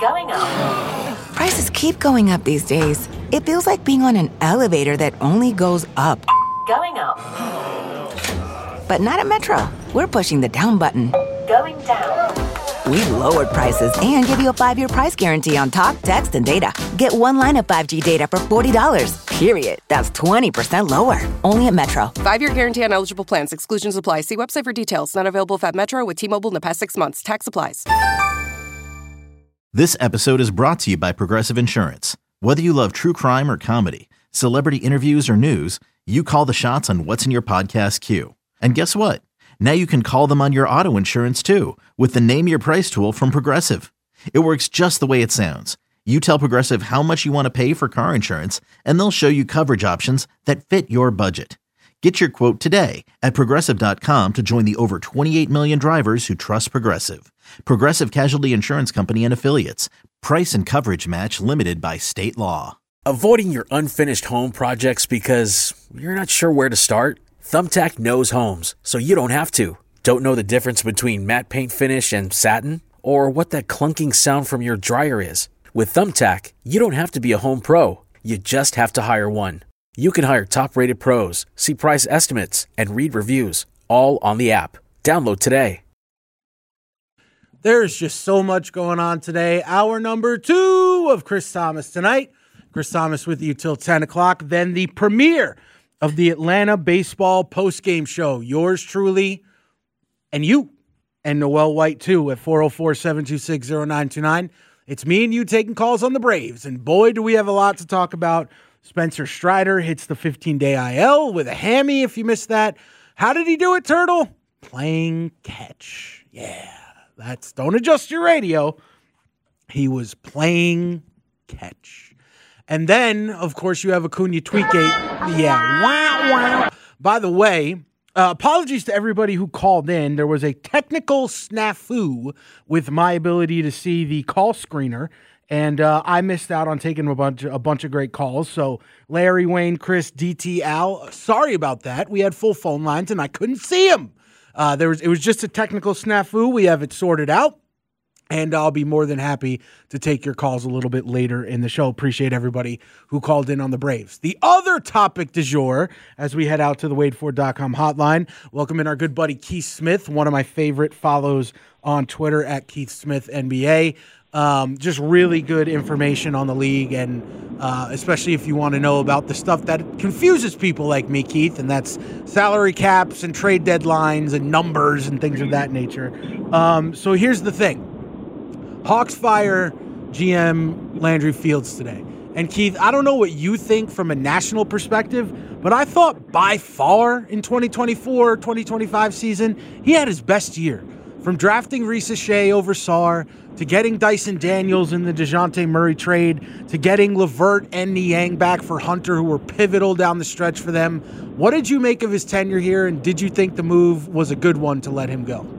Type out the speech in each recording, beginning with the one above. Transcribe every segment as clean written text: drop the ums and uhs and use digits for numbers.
Going up. Prices keep going up these days. It feels like being on an elevator that only goes up. Going up. But not at Metro. We're pushing the down button. Going down. We've lowered prices and give you a 5-year price guarantee on talk, text, and data. Get one line of 5G data for $40, period. That's 20% lower. Only at Metro. 5-year guarantee on eligible plans. Exclusions apply. See website for details. Not available at Metro with T-Mobile in the past 6 months. Tax applies. This episode is brought to you by Progressive Insurance. Whether you love true crime or comedy, celebrity interviews or news, you call the shots on what's in your podcast queue. And guess what? Now you can call them on your auto insurance too with the Name Your Price tool from Progressive. It works just the way it sounds. You tell Progressive how much you want to pay for car insurance, and they'll show you coverage options that fit your budget. Get your quote today at Progressive.com to join the over 28 million drivers who trust Progressive. Progressive Casualty Insurance Company and Affiliates. Price and coverage match limited by state law. Avoiding your unfinished home projects because you're not sure where to start? Thumbtack knows homes, so you don't have to. Don't know the difference between matte paint finish and satin? Or what that clunking sound from your dryer is? With Thumbtack, you don't have to be a home pro. You just have to hire one. You can hire top-rated pros, see price estimates, and read reviews, all on the app. Download today. There's just so much going on today. Hour number 2 of Chris Thomas tonight. Chris Thomas with you till 10 o'clock. Then the premiere of the Atlanta Baseball postgame show. Yours truly and you and Noel White too at 404-726-0929. It's me and you taking calls on the Braves. And boy, do we have a lot to talk about. Spencer Strider hits the 15-day IL with a hammy if you missed that. How did he do it, Turtle? Playing catch. Yeah, don't adjust your radio. He was playing catch. And then, of course, you have Acuna Tweetgate. Yeah, wow. By the way, apologies to everybody who called in. There was a technical snafu with my ability to see the call screener. And I missed out on taking a bunch of great calls. So Larry, Wayne, Chris, DT, Al, sorry about that. We had full phone lines and I couldn't see them. It was just a technical snafu. We have it sorted out. And I'll be more than happy to take your calls a little bit later in the show. Appreciate everybody who called in on the Braves. The other topic du jour, as we head out to the WadeFord.com hotline, welcome in our good buddy Keith Smith, one of my favorite follows on Twitter at Keith Smith NBA. Just really good information on the league, and especially if you want to know about the stuff that confuses people like me, Keith, and that's salary caps and trade deadlines and numbers and things of that nature. So here's the thing. Hawks fire GM Landry Fields today. And Keith, I don't know what you think from a national perspective, but I thought by far in 2024-2025 season, he had his best year. From drafting Risa Shea over Sarr, to getting Dyson Daniels in the DeJounte Murray trade, to getting LeVert and Niang back for Hunter, who were pivotal down the stretch for them. What did you make of his tenure here, and did you think the move was a good one to let him go?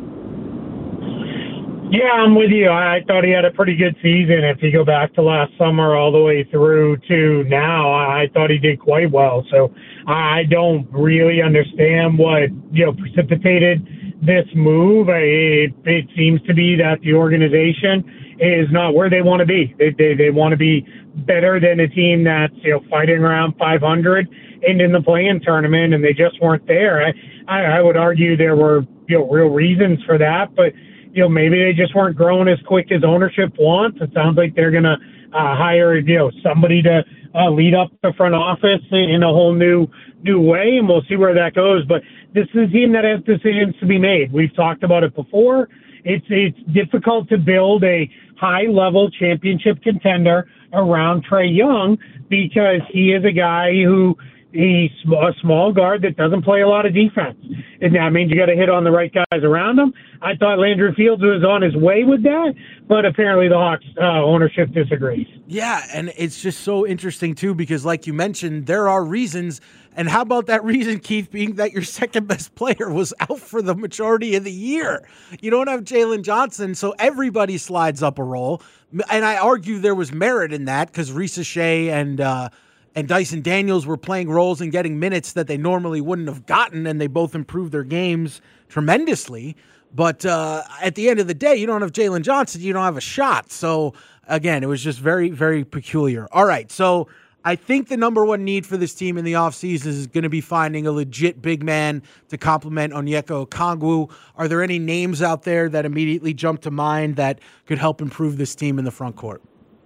Yeah, I'm with you. I thought he had a pretty good season. If you go back to last summer all the way through to now, I thought he did quite well. So I don't really understand what, precipitated this move. It seems to be that the organization is not where they want to be. They want to be better than a team that's, fighting around 500 and in the play-in tournament, and they just weren't there. I would argue there were, real reasons for that, but maybe they just weren't growing as quick as ownership wants. It sounds like they're going to hire, somebody to lead up the front office in a whole new way, and we'll see where that goes. But this is a team that has decisions to be made. We've talked about it before. It's difficult to build a high-level championship contender around Trae Young because he is a guy who he's a small guard that doesn't play a lot of defense. And that means you got to hit on the right guys around him. I thought Landry Fields was on his way with that, but apparently the Hawks ownership disagrees. Yeah, and it's just so interesting, too, because like you mentioned, there are reasons. And how about that reason, Keith, being that your second best player was out for the majority of the year? You don't have Jalen Johnson, so everybody slides up a role. And I argue there was merit in that because Risa Shea and Dyson Daniels were playing roles and getting minutes that they normally wouldn't have gotten, and they both improved their games tremendously. But at the end of the day, you don't have Jalen Johnson, you don't have a shot. So, again, it was just very, very peculiar. All right, so I think the number one need for this team in the offseason is going to be finding a legit big man to complement Onyeka Okongwu. Are there any names out there that immediately jump to mind that could help improve this team in the front court?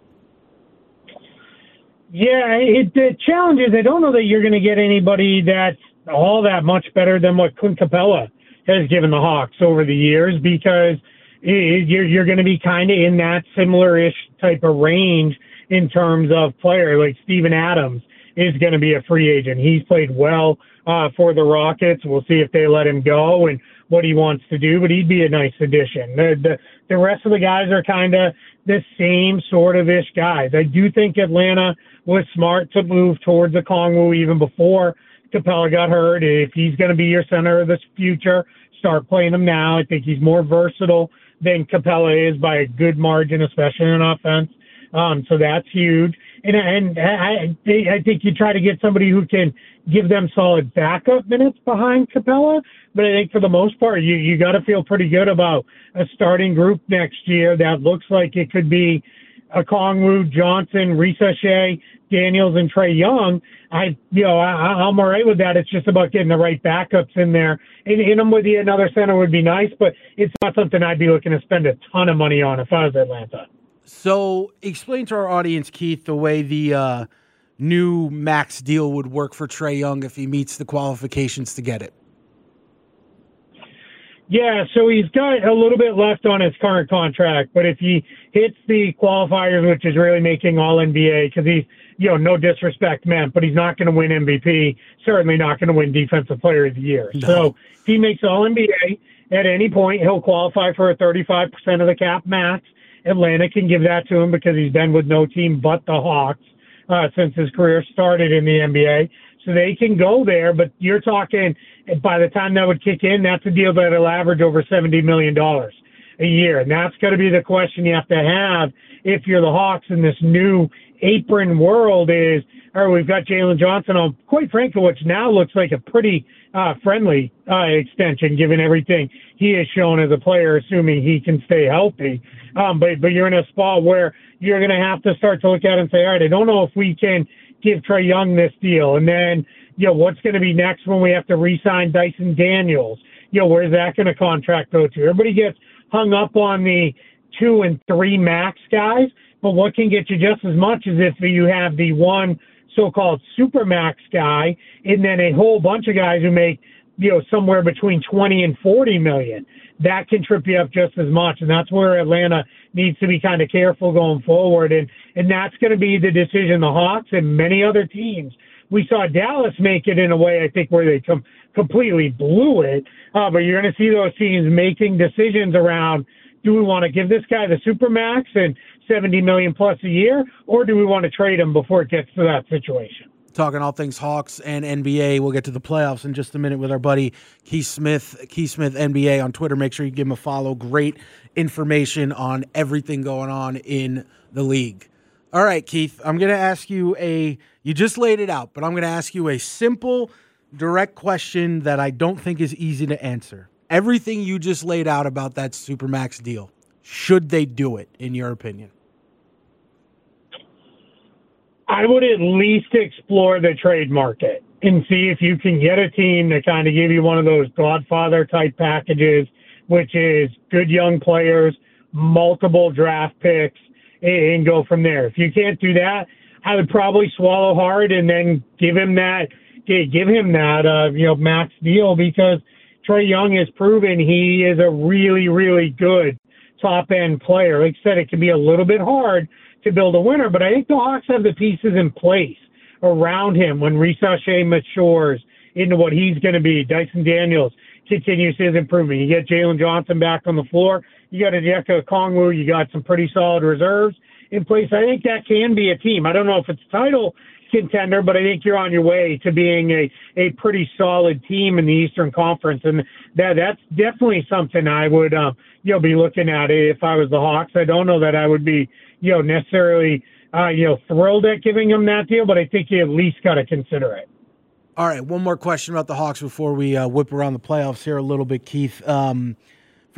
Yeah, the challenge is I don't know that you're going to get anybody that's all that much better than what Clint Capella has given the Hawks over the years, because you're going to be kind of in that similar-ish type of range in terms of player. Like Steven Adams is going to be a free agent. He's played well for the Rockets. We'll see if they let him go and what he wants to do, but he'd be a nice addition. The rest of the guys are kind of the same sort of ish guys. I do think Atlanta was smart to move towards Okongwu even before Capella got hurt. If he's going to be your center of the future, start playing him now. I think he's more versatile than Capella is by a good margin, especially in offense. So that's huge. And I think you try to get somebody who can give them solid backup minutes behind Capella. But I think for the most part, you got to feel pretty good about a starting group next year that looks like it could be Okongwu, Johnson, Risa Shea, Daniels, and Trae Young. I'm all right with that. It's just about getting the right backups in there. And in them with you, another center would be nice, but it's not something I'd be looking to spend a ton of money on if I was Atlanta. So explain to our audience, Keith, the way the new max deal would work for Trae Young if he meets the qualifications to get it. Yeah, so he's got a little bit left on his current contract, but if he hits the qualifiers, which is really making all NBA, because he's, no disrespect meant, but he's not going to win MVP, certainly not going to win Defensive Player of the Year. No. So if he makes all NBA at any point, he'll qualify for a 35% of the cap max. Atlanta can give that to him because he's been with no team but the Hawks since his career started in the NBA. So they can go there, but you're talking by the time that would kick in, that's a deal that'll average over $70 million a year. And that's got to be the question you have to have if you're the Hawks in this new apron world is, all right, we've got Jalen Johnson on, quite frankly, which now looks like a pretty friendly extension given everything he has shown as a player, assuming he can stay healthy. But you're in a spot where you're going to have to start to look at it and say, all right, I don't know if we can give Trae Young this deal. And then, what's going to be next when we have to re-sign Dyson Daniels? Where's that going to contract go to? Everybody gets hung up on the 2 and 3 max guys, but what can get you just as much as if you have the one so-called super max guy and then a whole bunch of guys who make, somewhere between 20 and 40 million. That can trip you up just as much. And that's where Atlanta needs to be kind of careful going forward. And that's going to be the decision the Hawks and many other teams. We saw Dallas make it in a way, I think, where they completely blew it. But you're going to see those teams making decisions around, do we want to give this guy the supermax and $70 million plus a year, or do we want to trade him before it gets to that situation? Talking all things Hawks and NBA. We'll get to the playoffs in just a minute with our buddy Keith Smith NBA on Twitter. Make sure you give him a follow. Great information on everything going on in the league. All right, Keith, I'm going to ask you you just laid it out, but I'm going to ask you a simple, direct question that I don't think is easy to answer. Everything you just laid out about that Supermax deal, should they do it, in your opinion? I would at least explore the trade market and see if you can get a team to kind of give you one of those Godfather-type packages, which is good young players, multiple draft picks, and go from there. If you can't do that, I would probably swallow hard and then give him that max deal, because Trae Young has proven he is a really, really good top-end player. Like I said, it can be a little bit hard to build a winner, but I think the Hawks have the pieces in place around him when Risa Shea matures into what he's going to be. Dyson Daniels continues his improvement. You get Jalen Johnson back on the floor. You got Onyeka Okongwu. You got some pretty solid reserves in place. I think that can be a team. I don't know if it's a title contender, but I think you're on your way to being a pretty solid team in the Eastern Conference, and that's definitely something I would be looking at if I was the Hawks. I don't know that I would be necessarily thrilled at giving them that deal, but I think you at least got to consider it. All right, one more question about the Hawks before we whip around the playoffs here a little bit, Keith. For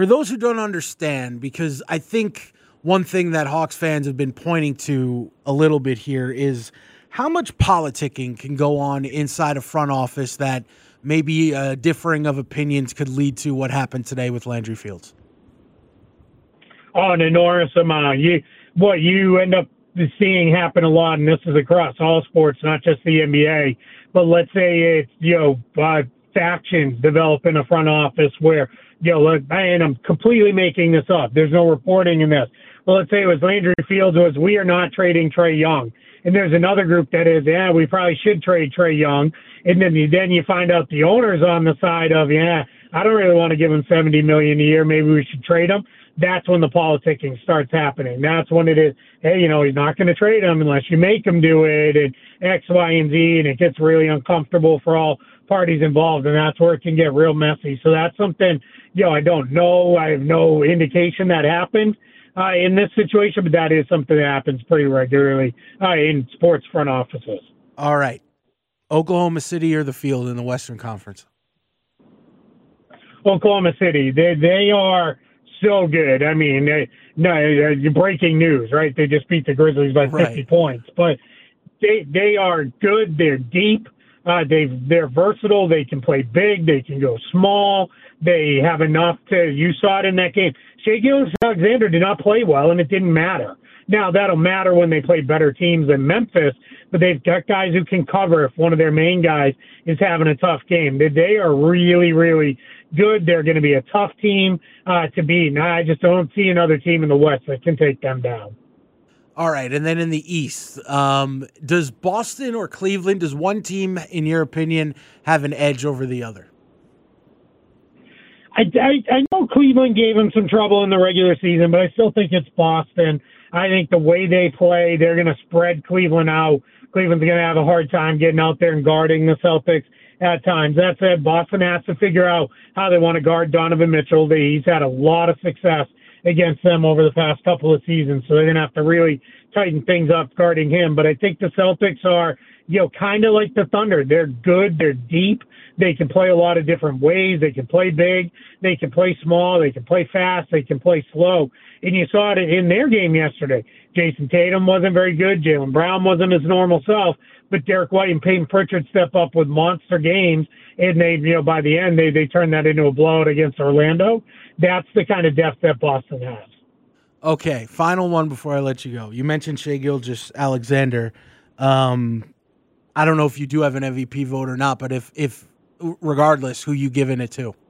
For those who don't understand, because I think one thing that Hawks fans have been pointing to a little bit here is how much politicking can go on inside a front office that maybe differing of opinions could lead to what happened today with Landry Fields. Oh, an enormous amount. What you end up seeing happen a lot, and this is across all sports, not just the NBA, but let's say it's, factions develop in a front office where, and I'm completely making this up. There's no reporting in this. Well, let's say it was Landry Fields we are not trading Trae Young. And there's another group that is, we probably should trade Trae Young. And then you find out the owner's on the side of, I don't really want to give him $70 million a year. Maybe we should trade him. That's when the politicking starts happening. That's when it is, hey, he's not going to trade him unless you make him do it, and X, Y, and Z, and it gets really uncomfortable for all parties involved, and that's where it can get real messy. So that's something, I don't know. I have no indication that happened in this situation, but that is something that happens pretty regularly in sports front offices. All right. Oklahoma City or the Field in the Western Conference? Oklahoma City. They are so good. I mean, breaking news, right? They just beat the Grizzlies by 50 points. But they are good. They're deep. They're versatile. They can play big. They can go small. They have enough you saw it in that game. Shai Gilgeous-Alexander did not play well, and it didn't matter. Now, that'll matter when they play better teams than Memphis, but they've got guys who can cover if one of their main guys is having a tough game. They are really, really good. They're going to be a tough team to beat. Now, I just don't see another team in the West that can take them down. All right, and then in the East, does Boston or Cleveland, does one team, in your opinion, have an edge over the other? I know Cleveland gave them some trouble in the regular season, but I still think it's Boston. I think the way they play, they're going to spread Cleveland out. Cleveland's going to have a hard time getting out there and guarding the Celtics at times. That said, Boston has to figure out how they want to guard Donovan Mitchell. He's had a lot of success against them over the past couple of seasons, so they're going to have to really tighten things up guarding him. But I think the Celtics are, kind of like the Thunder. They're good. They're deep. They can play a lot of different ways. They can play big. They can play small. They can play fast. They can play slow. And you saw it in their game yesterday. Jason Tatum wasn't very good. Jaylen Brown wasn't his normal self. But Derek White and Peyton Pritchard step up with monster games. And they, by the end, they turned that into a blowout against Orlando. That's the kind of depth that Boston has. Okay, final one before I let you go. You mentioned Shai Gilgeous-Alexander. I don't know if you do have an MVP vote or not, but if regardless, who you giving it to?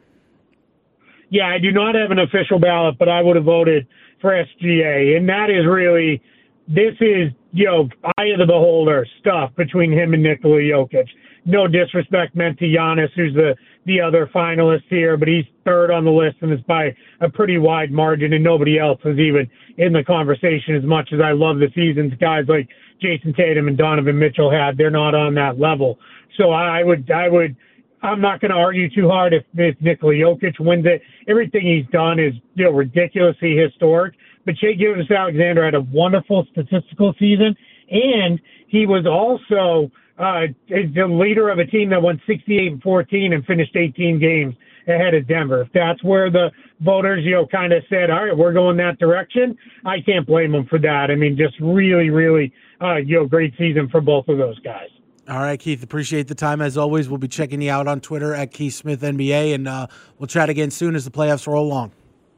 Yeah, I do not have an official ballot, but I would have voted for SGA. And that is really, this is, eye of the beholder stuff between him and Nikola Jokic. No disrespect meant to Giannis, who's the other finalist here, but he's third on the list, and it's by a pretty wide margin, and nobody else is even in the conversation. As much as I love the seasons guys like Jason Tatum and Donovan Mitchell had, they're not on that level. So I'm not going to argue too hard if Nikola Jokic wins it. Everything he's done is ridiculously historic. But Shai Gilgeous-Alexander had a wonderful statistical season, and he was also the leader of a team that won 68-14 and finished 18 games ahead of Denver. If that's where the voters, kind of said, all right, we're going that direction, I can't blame them for that. I mean, just really, really, great season for both of those guys. All right, Keith, appreciate the time. As always, we'll be checking you out on Twitter at Keith Smith NBA, and we'll chat again soon as the playoffs roll along.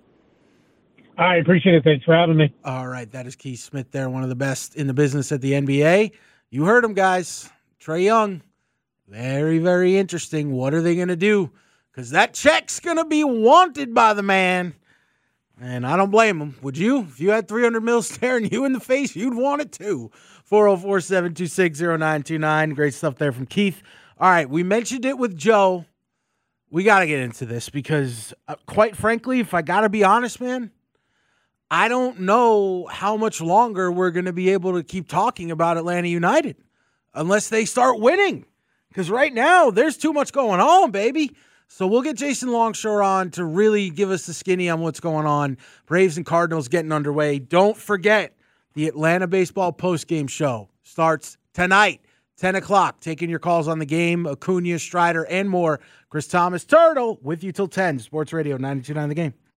I appreciate it. Thanks for having me. All right, that is Keith Smith there, one of the best in the business at the NBA. You heard him, guys. Trae Young, very, very interesting. What are they going to do? Because that check's going to be wanted by the man. And I don't blame him. Would you? If you had $300 million staring you in the face, you'd want it too. 404-726-0929. Great stuff there from Keith. All right, we mentioned it with Joe. We got to get into this because, quite frankly, if I got to be honest, man, I don't know how much longer we're going to be able to keep talking about Atlanta United unless they start winning. Because right now, there's too much going on, baby. So we'll get Jason Longshore on to really give us the skinny on what's going on. Braves and Cardinals getting underway. Don't forget, the Atlanta Baseball postgame show starts tonight, 10 o'clock. Taking your calls on the game, Acuna, Strider, and more. Chris Thomas, Turtle, with you till 10. Sports Radio 92.9 The Game.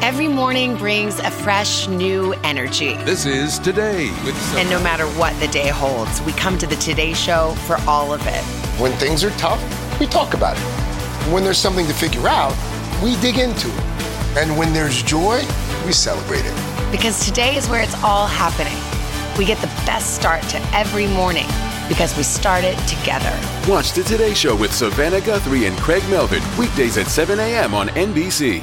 Every morning brings a fresh, new energy. This is Today with And no matter what the day holds, we come to the Today Show for all of it. When things are tough, we talk about it. When there's something to figure out, we dig into it. And when there's joy, we celebrate it. Because today is where it's all happening. We get the best start to every morning because we start it together. Watch the Today Show with Savannah Guthrie and Craig Melvin, weekdays at 7 a.m. on NBC.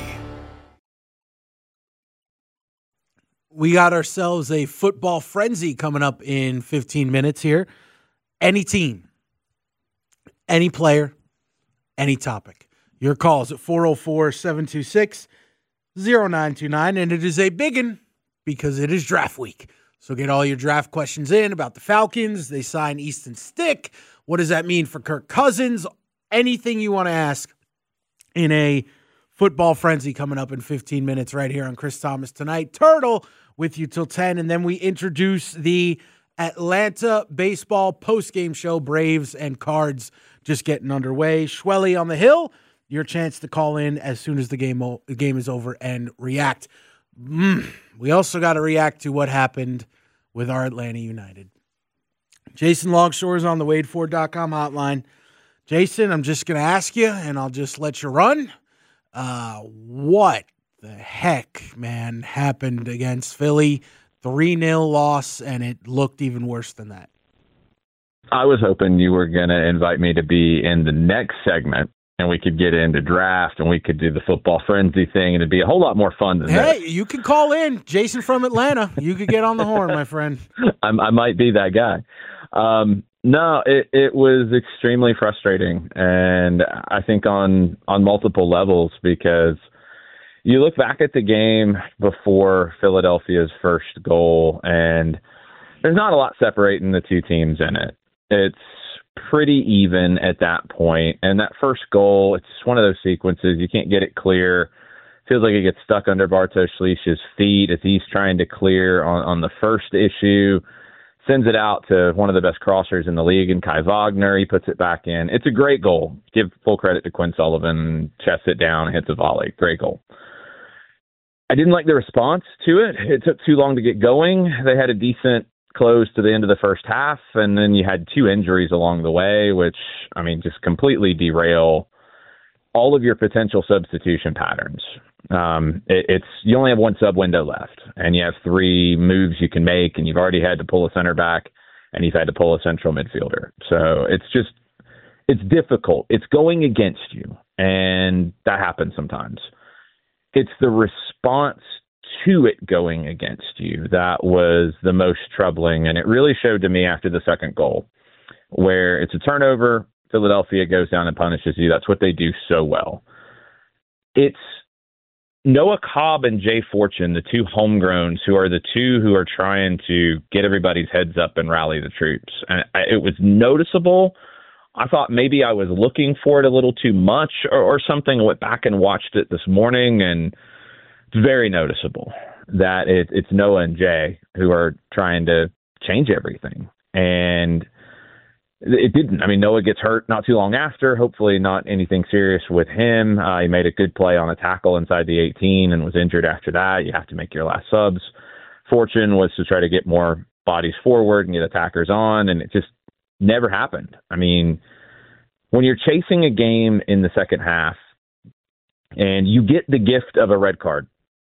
We got ourselves a football frenzy coming up in 15 minutes here. Any team, any player, any topic. Your calls at 404-726-0929, and it is a biggin because it is draft week. So get all your draft questions in about the Falcons. They sign Easton Stick. What does that mean for Kirk Cousins? Anything you want to ask in a football frenzy coming up in 15 minutes right here on Chris Thomas Tonight. Turtle with you till 10, and then we introduce the Atlanta baseball postgame show, Braves and Cards just getting underway. Schwelly on the Hill, your chance to call in as soon as the game is over and react. We also got to react to what happened with our Atlanta United. Jason Longshore is on the WadeFord.com hotline. Jason, I'm just going to ask you, and I'll just let you run. What the heck, man, happened against Philly? 3-0 loss, and it looked even worse than that. I was hoping you were going to invite me to be in the next segment, and we could get into draft, and we could do the football frenzy thing, and it'd be a whole lot more fun than Hey, this. you can call in. Jason from Atlanta. You could get on the horn, my friend. I might be that guy. No, it was extremely frustrating, and I think on multiple levels, because you look back at the game before Philadelphia's first goal, and there's not a lot separating the two teams in it. It's pretty even at that point, and that first goal, it's one of those sequences, you can't get it clear. Feels like it gets stuck under Bartosz Szlich's feet as he's trying to clear on the first issue. Sends it out to one of the best crossers in the league, and Kai Wagner. He puts it back in. It's a great goal. Give full credit to Quinn Sullivan. Chests it down, hits a volley. Great goal. I didn't like the response to it. It took too long to get going. They had a decent close to the end of the first half, and then you had two injuries along the way, which, I mean, just completely derail all of your potential substitution patterns. You only have one sub window left, and you have three moves you can make, and you've already had to pull a center back, and you've had to pull a central midfielder. So it's difficult. It's going against you, and that happens sometimes. It's the response to it going against you that was the most troubling, and it really showed to me after the second goal, where it's a turnover, Philadelphia goes down and punishes you. That's what they do so well. It's Noah Cobb and Jay Fortune, the two homegrowns, who are the two who are trying to get everybody's heads up and rally the troops. And it was noticeable. I thought maybe I was looking for it a little too much or something. I went back and watched it this morning, and it's very noticeable that it's Noah and Jay who are trying to change everything. And it didn't. I mean, Noah gets hurt not too long after, hopefully not anything serious with him. He made a good play on a tackle inside the 18 and was injured after that. You have to make your last subs. Fortune was to try to get more bodies forward and get attackers on, and it just never happened. I mean, when you're chasing a game in the second half and you get the gift of a red card,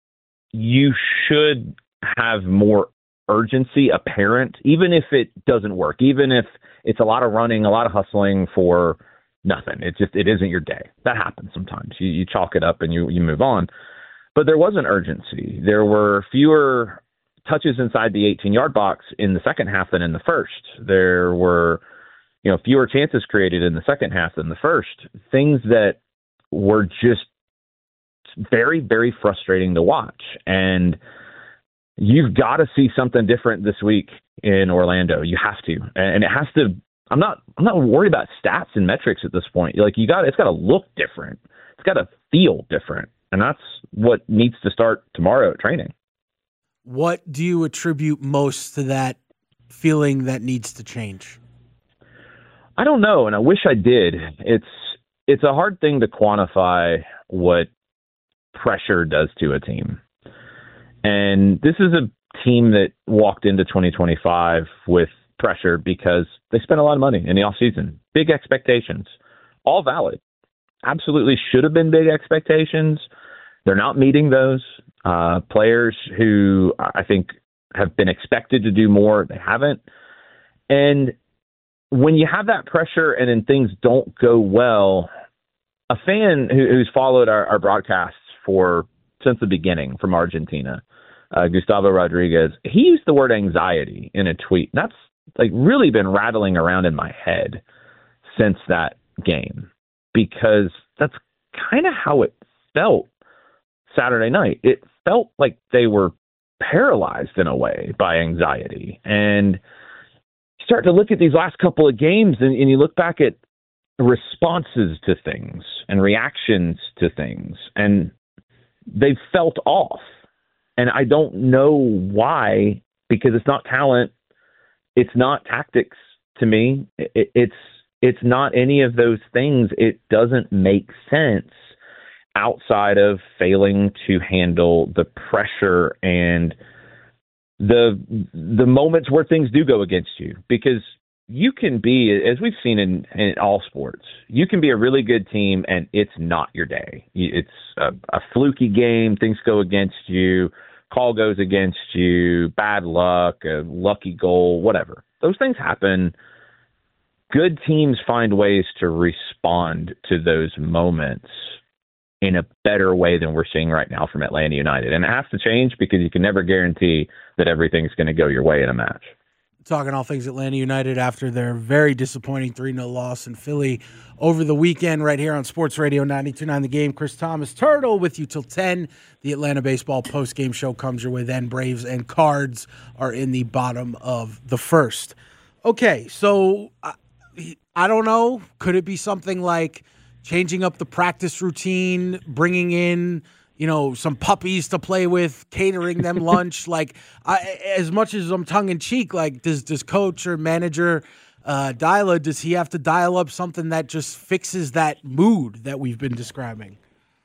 you should have more urgency apparent, even if it doesn't work, even if it's a lot of running, a lot of hustling for nothing. It isn't your day. That happens sometimes. You chalk it up and you move on. But there was an urgency. There were fewer touches inside the 18-yard box in the second half than in the first. There were, fewer chances created in the second half than the first. Things that were just very, very frustrating to watch. And you've got to see something different this week in Orlando. You have to. And it has to. I'm not worried about stats and metrics at this point. It's got to look different. It's got to feel different. And that's what needs to start tomorrow at training. What do you attribute most to that feeling that needs to change? I don't know, and I wish I did. It's a hard thing to quantify what pressure does to a team. And this is a team that walked into 2025 with pressure because they spent a lot of money in the offseason. Big expectations, all valid. Absolutely should have been big expectations. They're not meeting those. Players who I think have been expected to do more, they haven't. And when you have that pressure and then things don't go well, a fan who's followed our broadcasts since the beginning from Argentina, Gustavo Rodriguez, he used the word anxiety in a tweet. That's like really been rattling around in my head since that game, because that's kind of how it felt Saturday night. It felt like they were paralyzed in a way by anxiety. And you start to look at these last couple of games and you look back at responses to things and reactions to things, and they've felt off. And I don't know why, because it's not talent. It's not tactics to me. It's not any of those things. It doesn't make sense outside of failing to handle the pressure and the moments where things do go against you. Because you can be, as we've seen in all sports, you can be a really good team and it's not your day. It's a fluky game. Things go against you. Call goes against you. Bad luck, a lucky goal, whatever. Those things happen. Good teams find ways to respond to those moments in a better way than we're seeing right now from Atlanta United. And it has to change because you can never guarantee that everything's going to go your way in a match. Talking all things Atlanta United after their very disappointing 3-0 loss in Philly over the weekend right here on Sports Radio 92.9 The Game. Chris Thomas, Turtle, with you till 10. The Atlanta Baseball postgame show comes your way then. Braves and Cards are in the bottom of the first. Okay, so I don't know. Could it be something like changing up the practice routine, bringing in some puppies to play with, catering them lunch? As much as I'm tongue-in-cheek, does coach or manager Dyla, does he have to dial up something that just fixes that mood that we've been describing?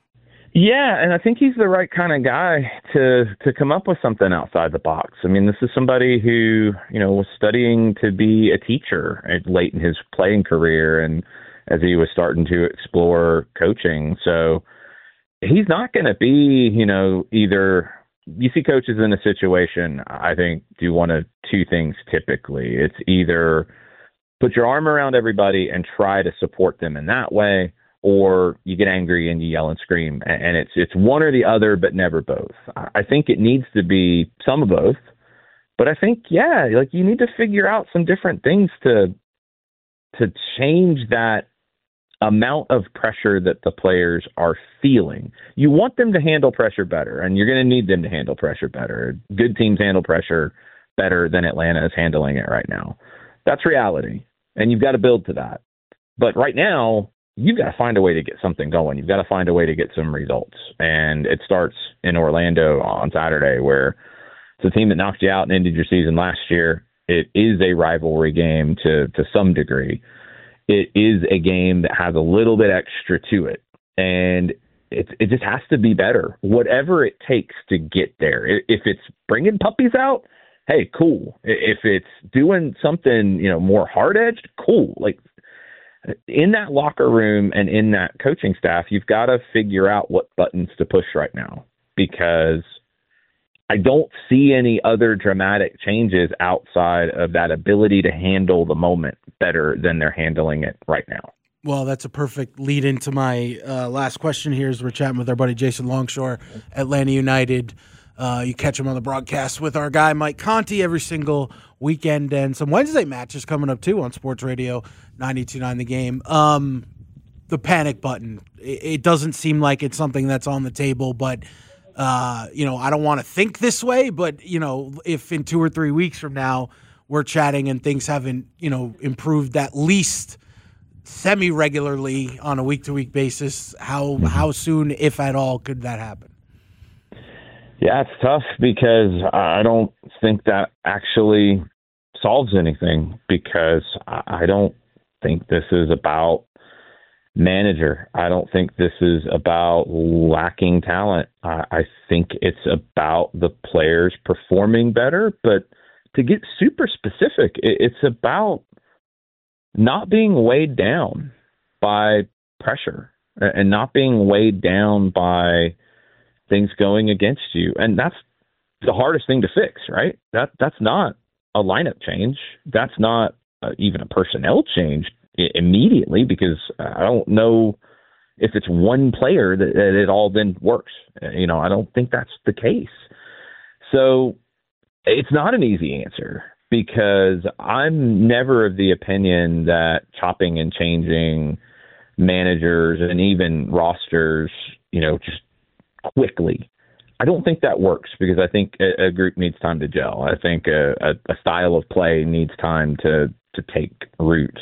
Yeah, and I think he's the right kind of guy to come up with something outside the box. I mean, this is somebody who, was studying to be a teacher late in his playing career and as he was starting to explore coaching. So he's not going to be, either. You see coaches in a situation, I think, do one of two things typically. It's either put your arm around everybody and try to support them in that way, or you get angry and you yell and scream. And it's one or the other, but never both. I think it needs to be some of both. But I think, you need to figure out some different things to change that amount of pressure that the players are feeling. You want them to handle pressure better, and you're going to need them to handle pressure better. Good teams handle pressure better than Atlanta is handling it right now. That's reality, and you've got to build to that. But right now, you've got to find a way to get something going. You've got to find a way to get some results, and it starts in Orlando on Saturday, where it's a team that knocked you out and ended your season last year. It is a rivalry game to some degree. It is a game that has a little bit extra to it, and it just has to be better, whatever it takes to get there. If it's bringing puppies out, hey, cool. If it's doing something, more hard-edged, cool. In that locker room and in that coaching staff, you've got to figure out what buttons to push right now, because I don't see any other dramatic changes outside of that ability to handle the moment better than they're handling it right now. Well, that's a perfect lead into my last question here as we're chatting with our buddy Jason Longshore, Atlanta United. You catch him on the broadcast with our guy Mike Conti every single weekend, and some Wednesday matches coming up too on Sports Radio 92.9 The Game. The panic button. It doesn't seem like it's something that's on the table, but I don't want to think this way, but if in 2 or 3 weeks from now we're chatting and things haven't, improved at least semi-regularly on a week-to-week basis, how soon, if at all, could that happen? Yeah, it's tough because I don't think that actually solves anything, because I don't think this is about manager. I don't think this is about lacking talent. I think it's about the players performing better. But to get super specific, it's about not being weighed down by pressure and not being weighed down by things going against you. And that's the hardest thing to fix, right? That's not a lineup change. That's not even a personnel change immediately, because I don't know if it's one player that it all then works. I don't think that's the case. So it's not an easy answer, because I'm never of the opinion that chopping and changing managers and even rosters, just quickly, I don't think that works, because I think a group needs time to gel. I think a style of play needs time to take root.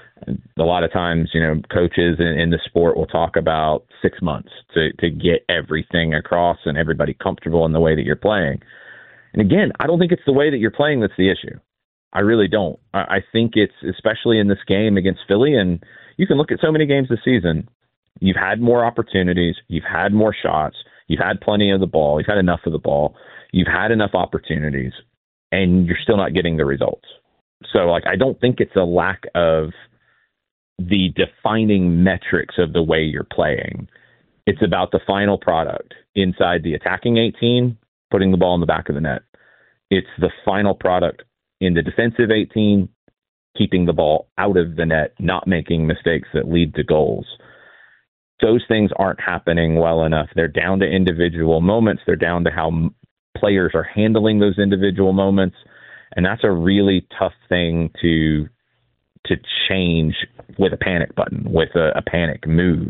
A lot of times, coaches in the sport will talk about 6 months to get everything across and everybody comfortable in the way that you're playing. And again, I don't think it's the way that you're playing that's the issue. I really don't. I think it's, especially in this game against Philly, and you can look at so many games this season, you've had more opportunities, you've had more shots, you've had plenty of the ball, you've had enough of the ball, you've had enough opportunities, and you're still not getting the results. So, I don't think it's a lack of the defining metrics of the way you're playing. It's about the final product inside the attacking 18, putting the ball in the back of the net. It's the final product in the defensive 18, keeping the ball out of the net, not making mistakes that lead to goals. Those things aren't happening well enough. They're down to individual moments. They're down to how players are handling those individual moments. And that's a really tough thing to change with a panic button, with a panic move.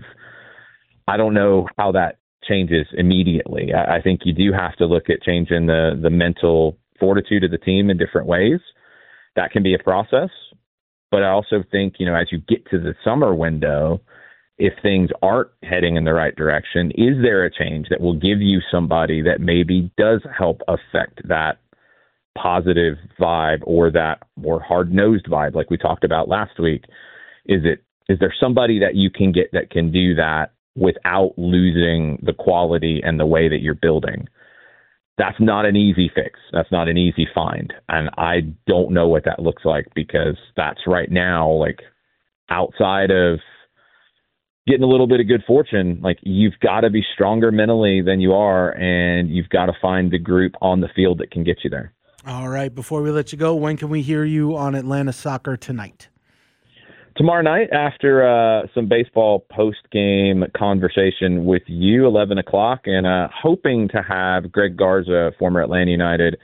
I don't know how that changes immediately. I think you do have to look at changing the mental fortitude of the team in different ways. That can be a process. But I also think, as you get to the summer window, if things aren't heading in the right direction, is there a change that will give you somebody that maybe does help affect that positive vibe or that more hard-nosed vibe like we talked about last week? Is there somebody that you can get that can do that without losing the quality and the way that you're building? That's not an easy fix. That's not an easy find. And I don't know what that looks like, because that's right now, outside of getting a little bit of good fortune, you've got to be stronger mentally than you are, and you've got to find the group on the field that can get you there. All right. Before we let you go, when can we hear you on Atlanta Soccer Tonight? Tomorrow night, after some baseball post-game conversation with you, 11 o'clock, and hoping to have Greg Garza, former Atlanta United,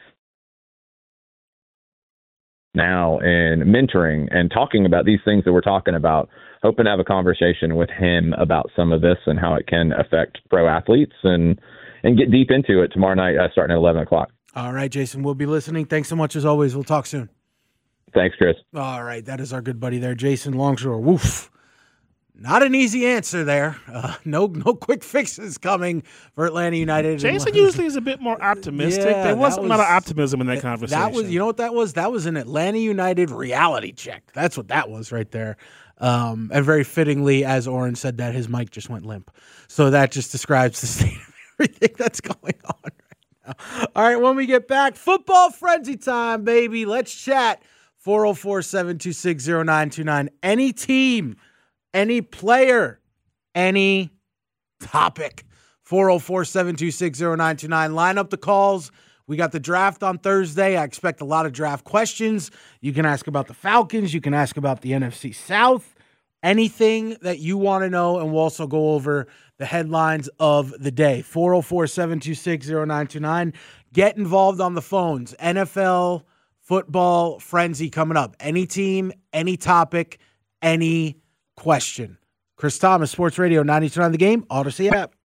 now in mentoring and talking about these things that we're talking about. Hoping to have a conversation with him about some of this and how it can affect pro athletes, and get deep into it tomorrow night, starting at 11 o'clock. All right, Jason, we'll be listening. Thanks so much as always. We'll talk soon. Thanks, Chris. All right, that is our good buddy there, Jason Longshore. Woof. Not an easy answer there. No quick fixes coming for Atlanta United. Jason usually is a bit more optimistic. Yeah, there wasn't a lot of optimism in that conversation. That was, you know what that was? That was an Atlanta United reality check. That's what that was right there. And very fittingly, as Oren said that, his mic just went limp. So that just describes the state of everything that's going on right now. All right, when we get back, football frenzy time, baby. Let's chat. 404-726-0929. Any team, any player, any topic. 404-726-0929. Line up the calls. We got the draft on Thursday. I expect a lot of draft questions. You can ask about the Falcons. You can ask about the NFC South. Anything that you want to know, and we'll also go over the headlines of the day. 404-726-0929. Get involved on the phones. NFL football frenzy coming up. Any team, any topic, any question. Chris Thomas, Sports Radio 92.9 The Game, Odyssey app.